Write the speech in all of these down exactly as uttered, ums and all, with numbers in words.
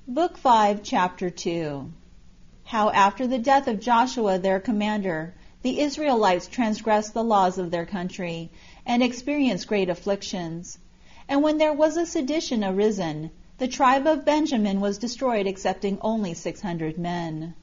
Book five, Chapter two. How after the death of Joshua their commander, the Israelites transgressed the laws of their country, and experienced great afflictions. And when there was a sedition arisen, the tribe of Benjamin was destroyed excepting only six hundred men.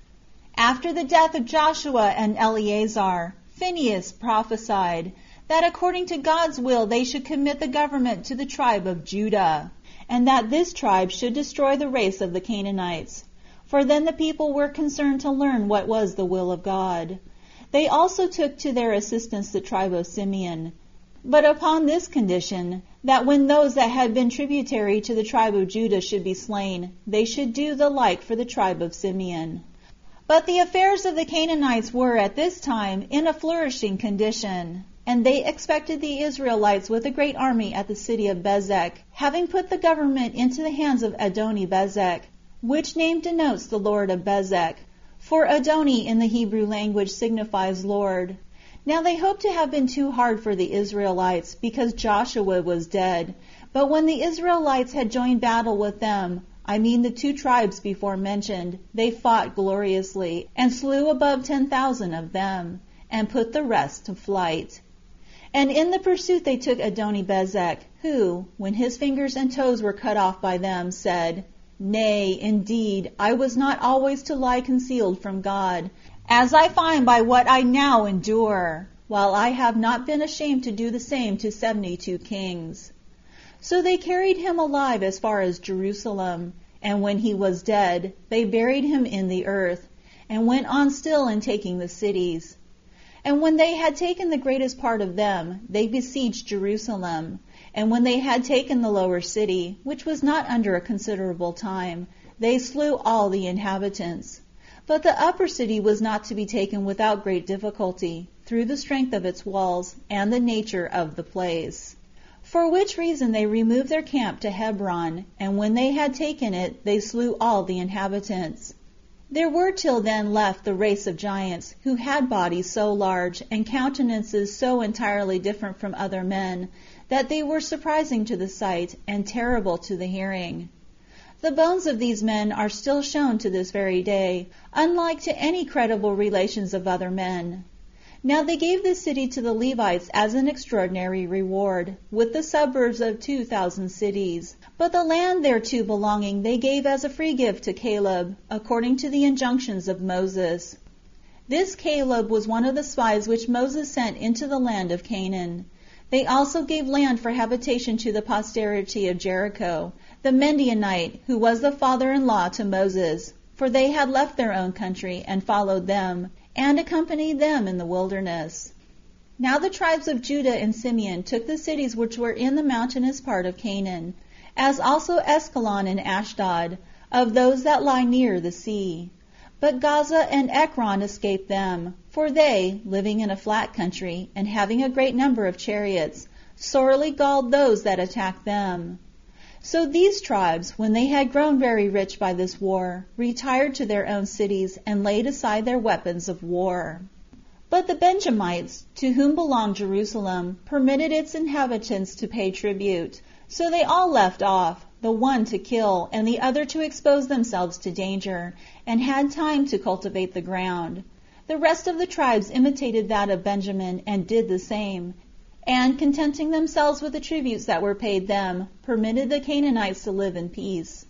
After the death of Joshua and Eleazar, Phinehas prophesied that according to God's will they should commit the government to the tribe of Judah, and that this tribe should destroy the race of the Canaanites. For then the people were concerned to learn what was the will of God. They also took to their assistance the tribe of Simeon, but upon this condition, that when those that had been tributary to the tribe of Judah should be slain, they should do the like for the tribe of Simeon. But the affairs of the Canaanites were at this time in a flourishing condition, and they expected the Israelites with a great army at the city of Bezek, having put the government into the hands of Adoni-Bezek, which name denotes the Lord of Bezek, for Adoni in the Hebrew language signifies Lord. Now they hoped to have been too hard for the Israelites, because Joshua was dead. But when the Israelites had joined battle with them, I mean the two tribes before mentioned, they fought gloriously, and slew above ten thousand of them, and put the rest to flight. And in the pursuit they took Adoni-Bezek, who, when his fingers and toes were cut off by them, said, Nay, indeed, I was not always to lie concealed from God, as I find by what I now endure, while I have not been ashamed to do the same to seventy-two kings. So they carried him alive as far as Jerusalem, and when he was dead, they buried him in the earth, and went on still in taking the cities. And when they had taken the greatest part of them, they besieged Jerusalem. And when they had taken the lower city, which was not under a considerable time, they slew all the inhabitants. But the upper city was not to be taken without great difficulty, through the strength of its walls, and the nature of the place. For which reason they removed their camp to Hebron, and when they had taken it, they slew all the inhabitants. There were till then left the race of giants, who had bodies so large, and countenances so entirely different from other men, that they were surprising to the sight, and terrible to the hearing. The bones of these men are still shown to this very day, unlike to any credible relations of other men. Now they gave this city to the Levites as an extraordinary reward, with the suburbs of two thousand cities. But the land thereto belonging they gave as a free gift to Caleb, according to the injunctions of Moses. This Caleb was one of the spies which Moses sent into the land of Canaan. They also gave land for habitation to the posterity of Jericho, the Midianite, who was the father-in-law to Moses, for they had left their own country and followed them, and accompanied them in the wilderness. Now the tribes of Judah and Simeon took the cities which were in the mountainous part of Canaan, as also Askelon and Ashdod, of those that lie near the sea. But Gaza and Ekron escaped them, for they, living in a flat country, and having a great number of chariots, sorely galled those that attacked them. So these tribes, when they had grown very rich by this war, retired to their own cities, and laid aside their weapons of war. But the Benjamites, to whom belonged Jerusalem, permitted its inhabitants to pay tribute. So they all left off, the one to kill, and the other to expose themselves to danger, and had time to cultivate the ground. The rest of the tribes imitated that of Benjamin, and did the same, and, contenting themselves with the tributes that were paid them, permitted the Canaanites to live in peace.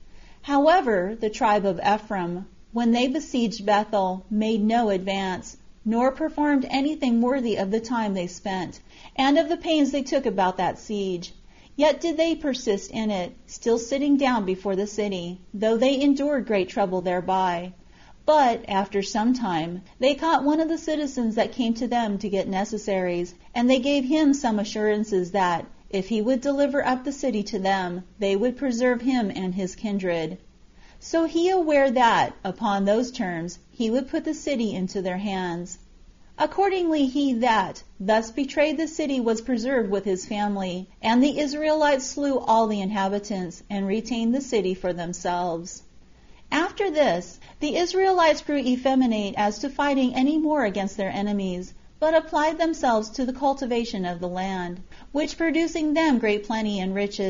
However, the tribe of Ephraim, when they besieged Bethel, made no advance, nor performed anything worthy of the time they spent, and of the pains they took about that siege. Yet did they persist in it, still sitting down before the city, though they endured great trouble thereby. But, after some time, they caught one of the citizens that came to them to get necessaries, and they gave him some assurances that, if he would deliver up the city to them, they would preserve him and his kindred. So he aware that, upon those terms, he would put the city into their hands. Accordingly he that thus betrayed the city was preserved with his family, and the Israelites slew all the inhabitants, and retained the city for themselves. After this, the Israelites grew effeminate as to fighting any more against their enemies, but applied themselves to the cultivation of the land, which producing them great plenty and riches,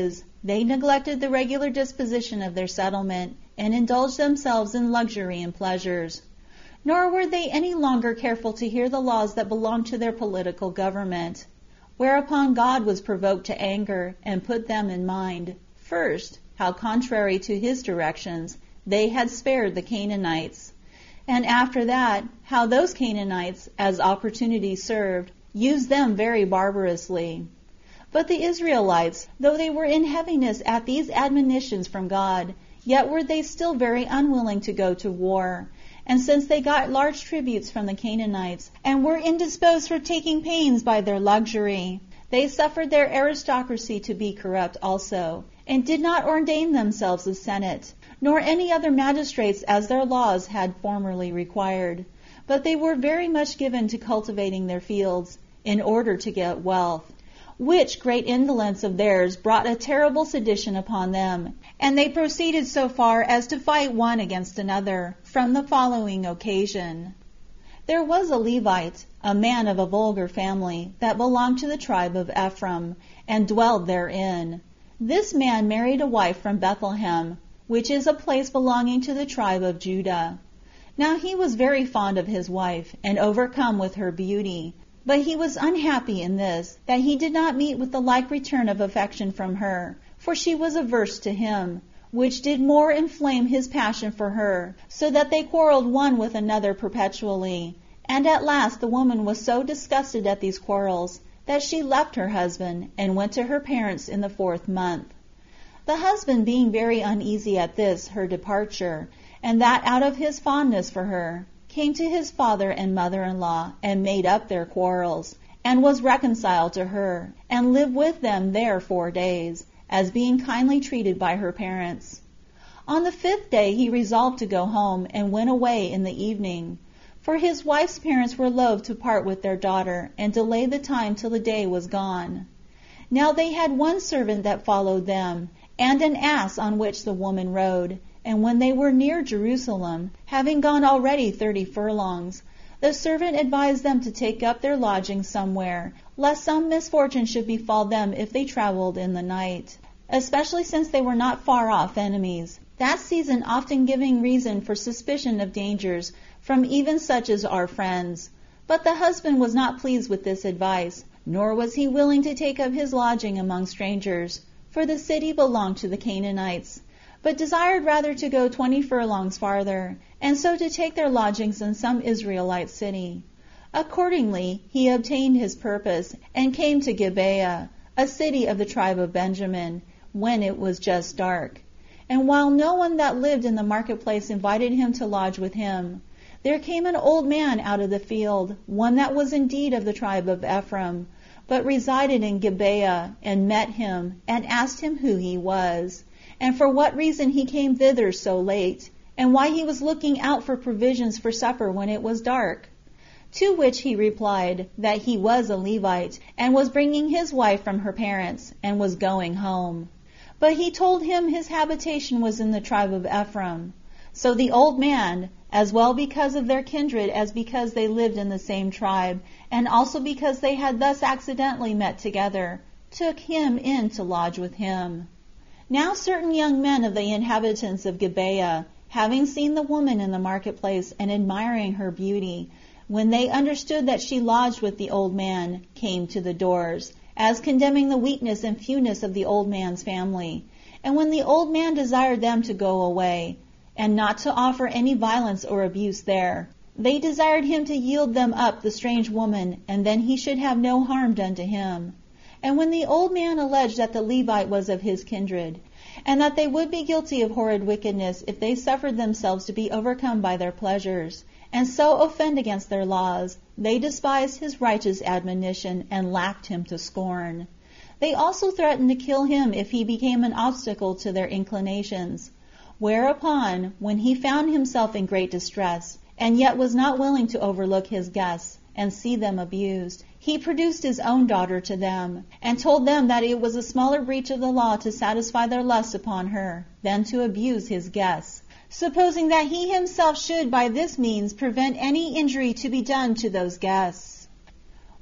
They neglected the regular disposition of their settlement, and indulged themselves in luxury and pleasures. Nor were they any longer careful to hear the laws that belonged to their political government. Whereupon God was provoked to anger, and put them in mind, first, how contrary to his directions, they had spared the Canaanites, and after that, how those Canaanites, as opportunity served, used them very barbarously. But the Israelites, though they were in heaviness at these admonitions from God, yet were they still very unwilling to go to war. And since they got large tributes from the Canaanites, and were indisposed for taking pains by their luxury, they suffered their aristocracy to be corrupt also, and did not ordain themselves a senate, nor any other magistrates as their laws had formerly required. But they were very much given to cultivating their fields, in order to get wealth, which great indolence of theirs brought a terrible sedition upon them, and they proceeded so far as to fight one against another, from the following occasion. There was a Levite, a man of a vulgar family, that belonged to the tribe of Ephraim, and dwelled therein. This man married a wife from Bethlehem, which is a place belonging to the tribe of Judah. Now he was very fond of his wife, and overcome with her beauty. But he was unhappy in this, that he did not meet with the like return of affection from her, for she was averse to him, which did more inflame his passion for her, so that they quarreled one with another perpetually. And at last the woman was so disgusted at these quarrels, that she left her husband, and went to her parents in the fourth month. The husband being very uneasy at this her departure, and that out of his fondness for her, came to his father and mother-in-law, and made up their quarrels, and was reconciled to her, and lived with them there four days, as being kindly treated by her parents. On the fifth day he resolved to go home, and went away in the evening, for his wife's parents were loath to part with their daughter, and delay the time till the day was gone. Now they had one servant that followed them, and an ass on which the woman rode. And when they were near Jerusalem, having gone already thirty furlongs, the servant advised them to take up their lodging somewhere, lest some misfortune should befall them if they traveled in the night, especially since they were not far off enemies, that season often giving reason for suspicion of dangers from even such as our friends. But the husband was not pleased with this advice, nor was he willing to take up his lodging among strangers, for the city belonged to the Canaanites, but desired rather to go twenty furlongs farther, and so to take their lodgings in some Israelite city. Accordingly he obtained his purpose, and came to Gibeah, a city of the tribe of Benjamin, when it was just dark. And while no one that lived in the marketplace invited him to lodge with him, there came an old man out of the field, one that was indeed of the tribe of Ephraim, but resided in Gibeah, and met him, and asked him who he was, and for what reason he came thither so late, and why he was looking out for provisions for supper when it was dark. To which he replied, that he was a Levite, and was bringing his wife from her parents, and was going home. But he told him his habitation was in the tribe of Ephraim. So the old man, as well because of their kindred as because they lived in the same tribe, and also because they had thus accidentally met together, took him in to lodge with him. Now certain young men of the inhabitants of Gibeah, having seen the woman in the marketplace, and admiring her beauty, when they understood that she lodged with the old man, came to the doors, as condemning the weakness and fewness of the old man's family. And when the old man desired them to go away, and not to offer any violence or abuse there, they desired him to yield them up the strange woman, and then he should have no harm done to him. And when the old man alleged that the Levite was of his kindred, and that they would be guilty of horrid wickedness if they suffered themselves to be overcome by their pleasures, and so offend against their laws, they despised his righteous admonition, and laughed him to scorn. They also threatened to kill him if he became an obstacle to their inclinations. Whereupon, when he found himself in great distress, and yet was not willing to overlook his guests, and see them abused, he produced his own daughter to them, and told them that it was a smaller breach of the law to satisfy their lust upon her, than to abuse his guests, supposing that he himself should by this means prevent any injury to be done to those guests.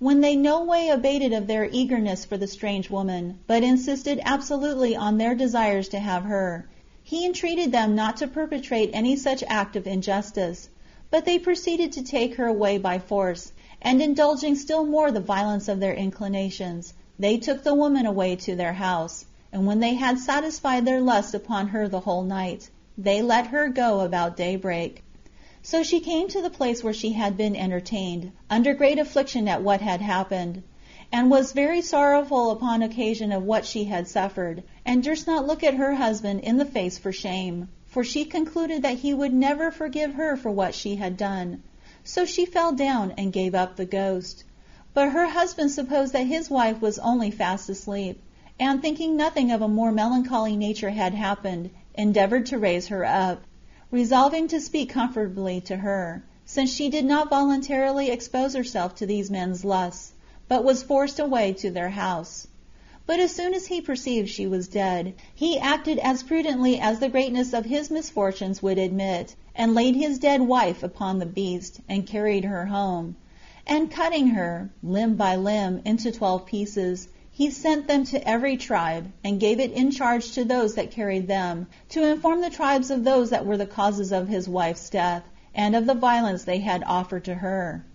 when they no way abated of their eagerness for the strange woman, but insisted absolutely on their desires to have her, he entreated them not to perpetrate any such act of injustice, but they proceeded to take her away by force, and indulging still more the violence of their inclinations, they took the woman away to their house, and when they had satisfied their lust upon her the whole night, they let her go about daybreak. So she came to the place where she had been entertained, under great affliction at what had happened, and was very sorrowful upon occasion of what she had suffered, and durst not look at her husband in the face for shame, for she concluded that he would never forgive her for what she had done. So she fell down and gave up the ghost. But her husband supposed that his wife was only fast asleep, and thinking nothing of a more melancholy nature had happened, endeavored to raise her up, resolving to speak comfortably to her, since she did not voluntarily expose herself to these men's lusts, but was forced away to their house. But as soon as he perceived she was dead, he acted as prudently as the greatness of his misfortunes would admit, and laid his dead wife upon the beast, and carried her home, and cutting her, limb by limb, into twelve pieces, he sent them to every tribe, and gave it in charge to those that carried them, to inform the tribes of those that were the causes of his wife's death, and of the violence they had offered to her.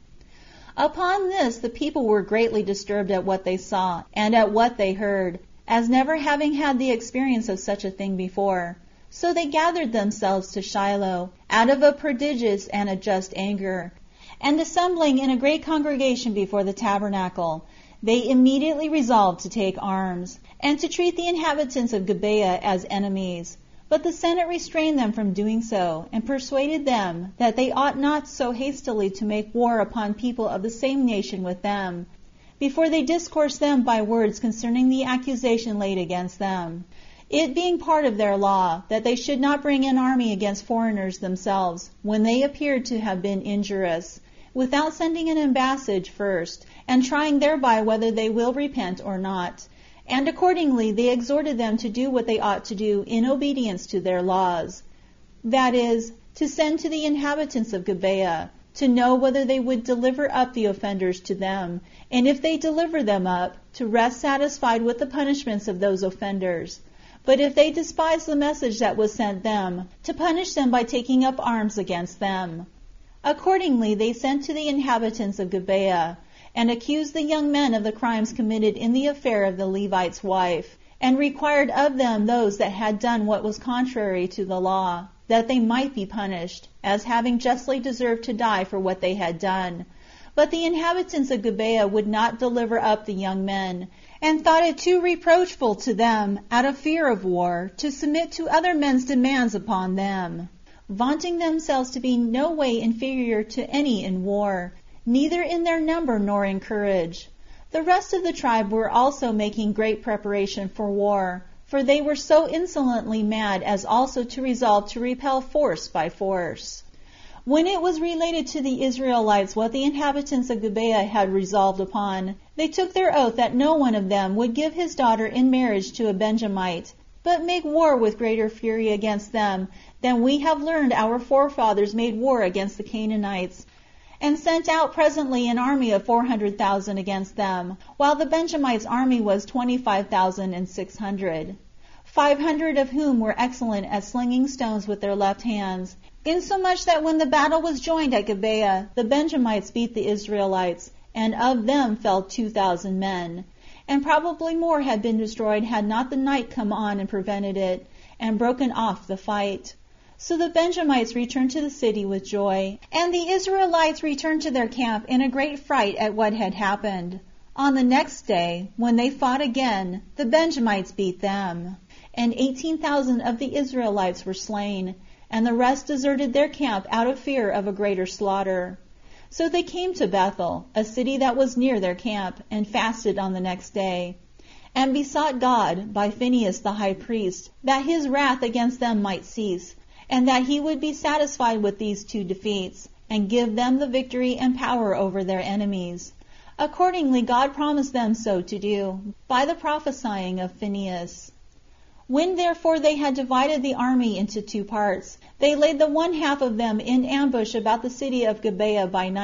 Upon this the people were greatly disturbed at what they saw, and at what they heard, as never having had the experience of such a thing before. So they gathered themselves to Shiloh, out of a prodigious and a just anger, and assembling in a great congregation before the tabernacle, they immediately resolved to take arms, and to treat the inhabitants of Gibeah as enemies. But the Senate restrained them from doing so, and persuaded them that they ought not so hastily to make war upon people of the same nation with them, before they discoursed them by words concerning the accusation laid against them, it being part of their law that they should not bring an army against foreigners themselves, when they appeared to have been injurious, without sending an ambassage first, and trying thereby whether they will repent or not. And accordingly they exhorted them to do what they ought to do in obedience to their laws, that is, to send to the inhabitants of Gibeah, to know whether they would deliver up the offenders to them, and if they deliver them up, to rest satisfied with the punishments of those offenders. But if they despise the message that was sent them, to punish them by taking up arms against them. Accordingly they sent to the inhabitants of Gibeah, and accused the young men of the crimes committed in the affair of the Levite's wife, and required of them those that had done what was contrary to the law, that they might be punished, as having justly deserved to die for what they had done. But the inhabitants of Gibeah would not deliver up the young men, and thought it too reproachful to them, out of fear of war, to submit to other men's demands upon them, vaunting themselves to be no way inferior to any in war, neither in their number nor in courage. The rest of the tribe were also making great preparation for war, for they were so insolently mad as also to resolve to repel force by force. When it was related to the Israelites what the inhabitants of Gibeah had resolved upon, they took their oath that no one of them would give his daughter in marriage to a Benjamite, but make war with greater fury against them than we have learned our forefathers made war against the Canaanites, and sent out presently an army of four hundred thousand against them, while the Benjamites' army was twenty-five thousand and six hundred, five hundred of whom were excellent at slinging stones with their left hands, insomuch that when the battle was joined at Gibeah, the Benjamites beat the Israelites, and of them fell two thousand men, and probably more had been destroyed had not the night come on and prevented it, and broken off the fight. So the Benjamites returned to the city with joy, and the Israelites returned to their camp in a great fright at what had happened. On the next day, when they fought again, the Benjamites beat them, and eighteen thousand of the Israelites were slain, and the rest deserted their camp out of fear of a greater slaughter. So they came to Bethel, a city that was near their camp, and fasted on the next day, and besought God, by Phinehas the high priest, that his wrath against them might cease, and that he would be satisfied with these two defeats, and give them the victory and power over their enemies. Accordingly God promised them so to do, by the prophesying of Phinehas. When therefore they had divided the army into two parts, they laid the one half of them in ambush about the city of Gibeah by night,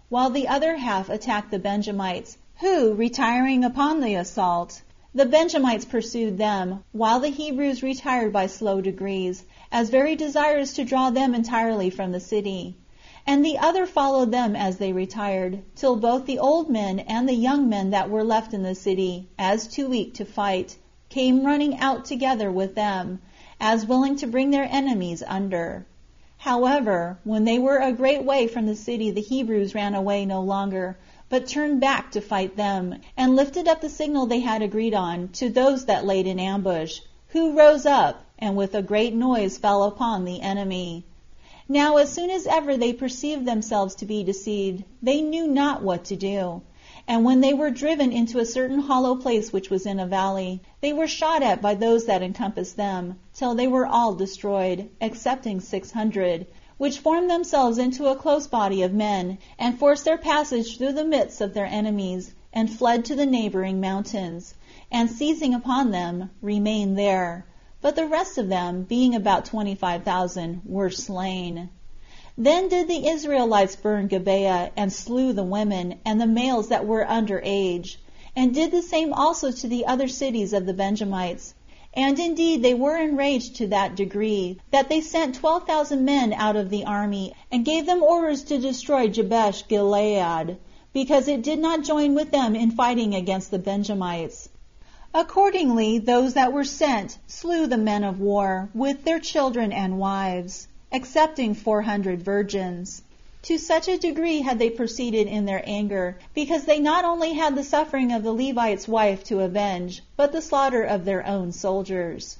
while the other half attacked the Benjamites, who, retiring upon the assault, the Benjamites pursued them, while the Hebrews retired by slow degrees, as very desirous to draw them entirely from the city. And the other followed them as they retired, till both the old men and the young men that were left in the city, as too weak to fight, came running out together with them, as willing to bring their enemies under. However, when they were a great way from the city, the Hebrews ran away no longer, but turned back to fight them, and lifted up the signal they had agreed on to those that laid in ambush, who rose up, and with a great noise fell upon the enemy. Now as soon as ever they perceived themselves to be deceived, they knew not what to do. And when they were driven into a certain hollow place which was in a valley, they were shot at by those that encompassed them, till they were all destroyed, excepting six hundred, which formed themselves into a close body of men, and forced their passage through the midst of their enemies, and fled to the neighboring mountains, and seizing upon them, remained there. But the rest of them, being about twenty-five thousand, were slain. Then did the Israelites burn Gibeah, and slew the women, and the males that were under age, and did the same also to the other cities of the Benjamites. And indeed they were enraged to that degree, that they sent twelve thousand men out of the army, and gave them orders to destroy Jabesh Gilead, because it did not join with them in fighting against the Benjamites. Accordingly those that were sent slew the men of war, with their children and wives, excepting four hundred virgins. To such a degree had they proceeded in their anger, because they not only had the suffering of the Levite's wife to avenge, but the slaughter of their own soldiers.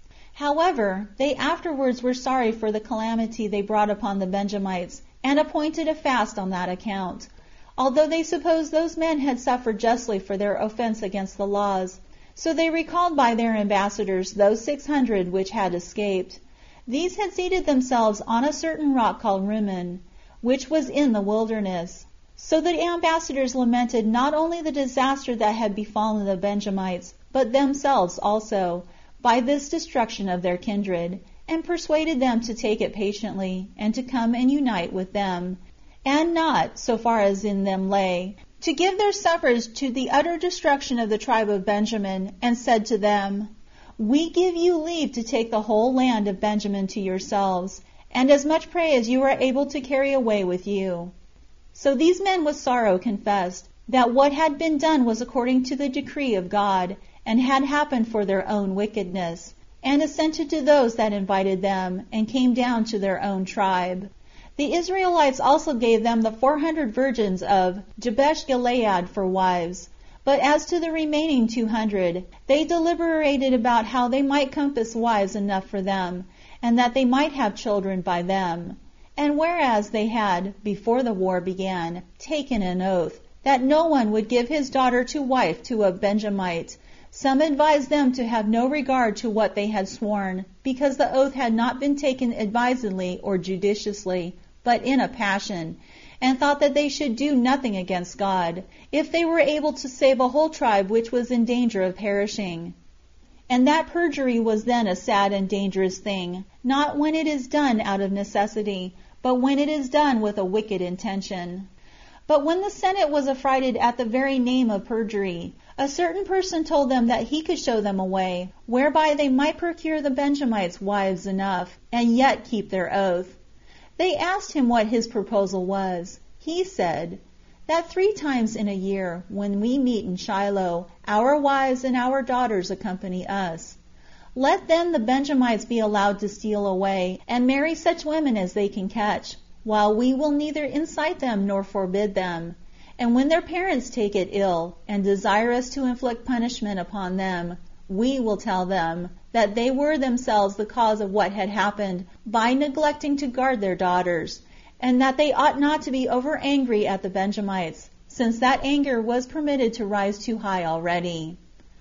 However, they afterwards were sorry for the calamity they brought upon the Benjamites, and appointed a fast on that account, although they supposed those men had suffered justly for their offense against the laws. So they recalled by their ambassadors those six hundred which had escaped. These had seated themselves on a certain rock called Rimmon, which was in the wilderness. So the ambassadors lamented not only the disaster that had befallen the Benjamites, but themselves also, by this destruction of their kindred, and persuaded them to take it patiently, and to come and unite with them, and not, so far as in them lay, to give their suffrage to the utter destruction of the tribe of Benjamin, and said to them, We give you leave to take the whole land of Benjamin to yourselves, and as much prey as you are able to carry away with you. So these men with sorrow confessed that what had been done was according to the decree of God, and had happened for their own wickedness, and assented to those that invited them, and came down to their own tribe. The Israelites also gave them the four hundred virgins of Jabesh Gilead for wives. But as to the remaining two hundred, they deliberated about how they might compass wives enough for them, and that they might have children by them. And whereas they had, before the war began, taken an oath, that no one would give his daughter to wife to a Benjamite, some advised them to have no regard to what they had sworn, because the oath had not been taken advisedly or judiciously, but in a passion, and thought that they should do nothing against God, if they were able to save a whole tribe which was in danger of perishing. And that perjury was then a sad and dangerous thing, not when it is done out of necessity, but when it is done with a wicked intention. But when the Senate was affrighted at the very name of perjury, a certain person told them that he could show them a way, whereby they might procure the Benjamites wives enough, and yet keep their oath. They asked him what his proposal was. He said, that three times in a year, when we meet in Shiloh, our wives and our daughters accompany us. Let then the Benjamites be allowed to steal away, and marry such women as they can catch, while we will neither incite them nor forbid them. And when their parents take it ill, and desire us to inflict punishment upon them, we will tell them that they were themselves the cause of what had happened by neglecting to guard their daughters, and that they ought not to be over angry at the Benjamites, since that anger was permitted to rise too high already.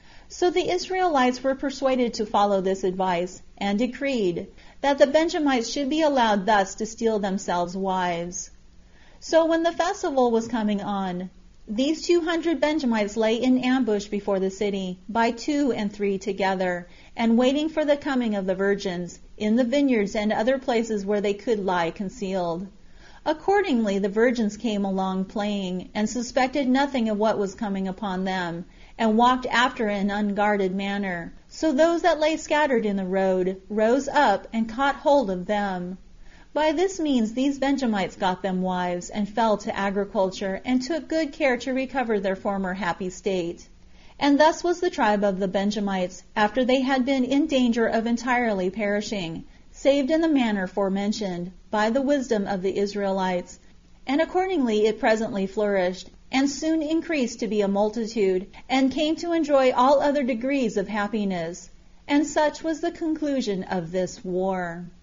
So the Israelites were persuaded to follow this advice, and decreed that the Benjamites should be allowed thus to steal themselves wives. So when the festival was coming on, these two hundred Benjamites lay in ambush before the city, by two and three together, and waiting for the coming of the virgins, in the vineyards and other places where they could lie concealed. Accordingly the virgins came along playing, and suspected nothing of what was coming upon them, and walked after in an unguarded manner. So those that lay scattered in the road rose up and caught hold of them. By this means these Benjamites got them wives, and fell to agriculture, and took good care to recover their former happy state. And thus was the tribe of the Benjamites, after they had been in danger of entirely perishing, saved in the manner forementioned, by the wisdom of the Israelites. And accordingly it presently flourished, and soon increased to be a multitude, and came to enjoy all other degrees of happiness. And such was the conclusion of this war.